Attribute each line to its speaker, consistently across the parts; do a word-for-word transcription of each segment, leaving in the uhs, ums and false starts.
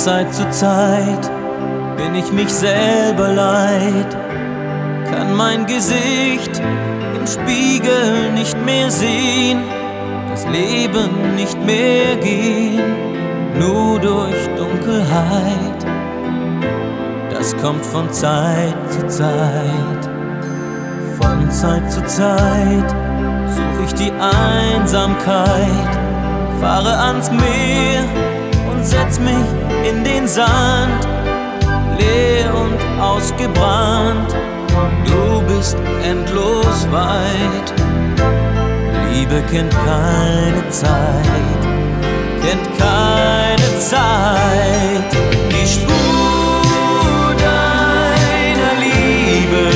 Speaker 1: Zeit zu Zeit bin ich mich selber leid, kann mein Gesicht im Spiegel nicht mehr sehen, das Leben nicht mehr gehen, nur durch Dunkelheit. Das kommt von Zeit zu Zeit. Von Zeit zu Zeit such ich die Einsamkeit, fahre ans Meer und setz mich in den Sand, leer und ausgebrannt. Du bist endlos weit. Liebe kennt keine Zeit, kennt keine Zeit. Die Spur deiner Liebe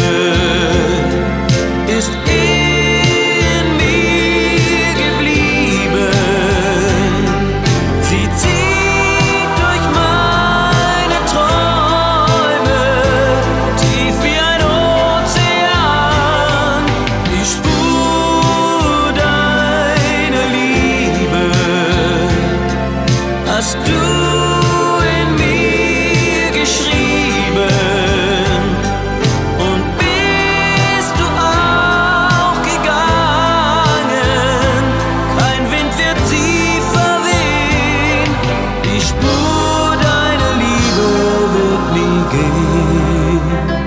Speaker 1: ist in mir geblieben. Sie zieht durch meine Träume, tief wie ein Ozean. Die Spur deiner Liebe hast du in mir geschrieben. Und bist du auch gegangen, kein Wind wird sie verwehen. Die Spur deiner Liebe wird nie gehen.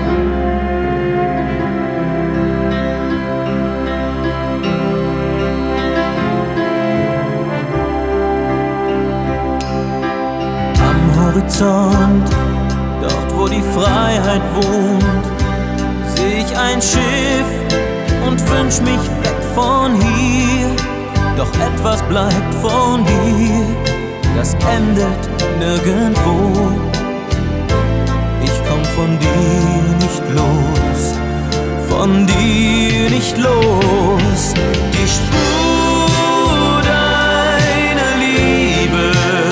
Speaker 1: Am Horizont, dort wo die Freiheit wohnt, seh ich ein Schiff und wünsch mich weg von hier. Doch etwas bleibt von dir, das endet nirgendwo. Ich komm von dir nicht los, von dir nicht los. Die Spur deiner Liebe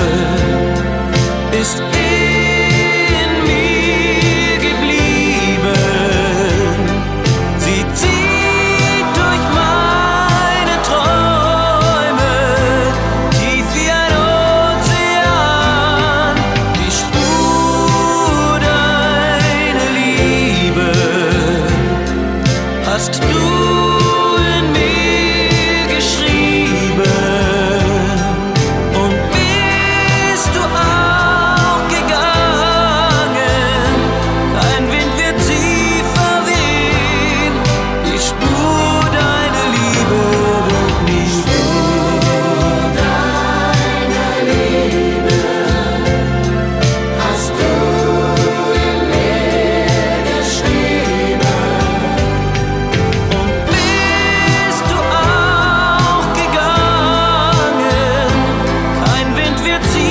Speaker 1: ist in mir geblieben. Sie zieht durch meine Träume, tief wie ein Ozean. Die Spur deiner Liebe hast du in mir geschrieben. Und bist du auch gegangen, kein Wind wird sie verwehen. Die Spur deiner Liebe wird nie gehen. Deiner Liebe hast du in mir geschrieben. Und bist du auch gegangen, kein Wind wird sie